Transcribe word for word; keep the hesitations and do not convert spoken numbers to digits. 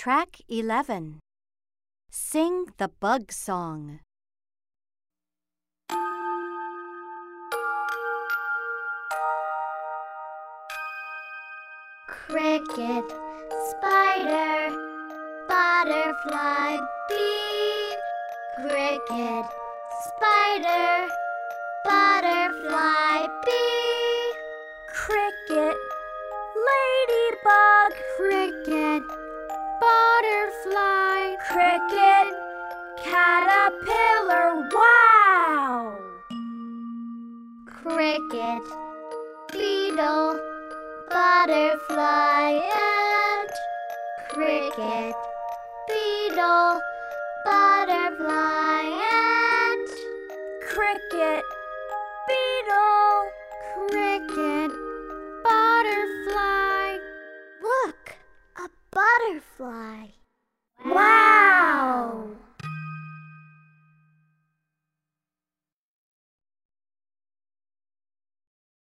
Track eleven. Sing the bug song. Cricket, spider, butterfly, bee. Cricket, spider, butterfly, bee. Cricket, ladybug, Cricket, butterfly, cricket, caterpillar, wow! Cricket, beetle, butterfly, ant. Cricket, beetle, butterfly, ant. Cricket, beetle, Cricket, butterfly. Look, a butterfly. wow!